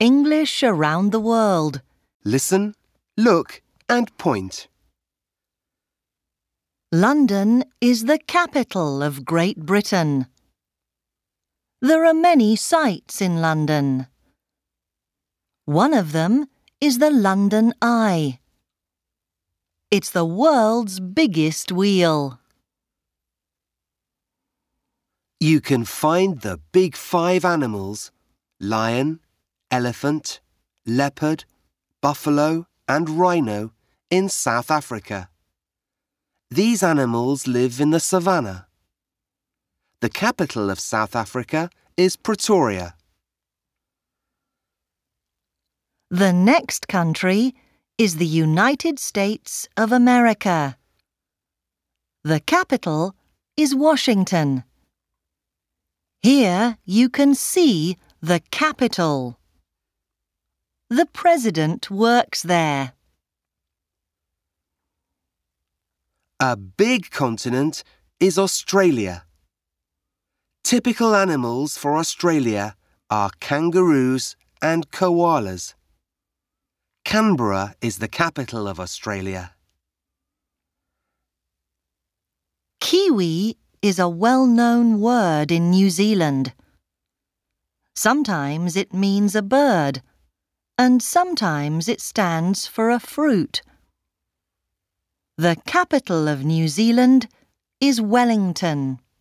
English around the world. Listen, look and point. London is the capital of Great Britain. There are many sights in London. One of them is the London Eye. It's the world's biggest wheel. You can find the big 5 animals: lion, elephant, leopard, buffalo and rhino in South Africa. These animals live in the savannah. The capital of South Africa is Pretoria. The next country is the United States of America. The capital is Washington. Here you can see the Capitol. The president works there. A big continent is Australia. Typical animals for Australia are kangaroos and koalas. Canberra is the capital of Australia. Kiwi is a well-known word in New Zealand. Sometimes it means a bird, and sometimes it stands for a fruit. The capital of New Zealand is Wellington.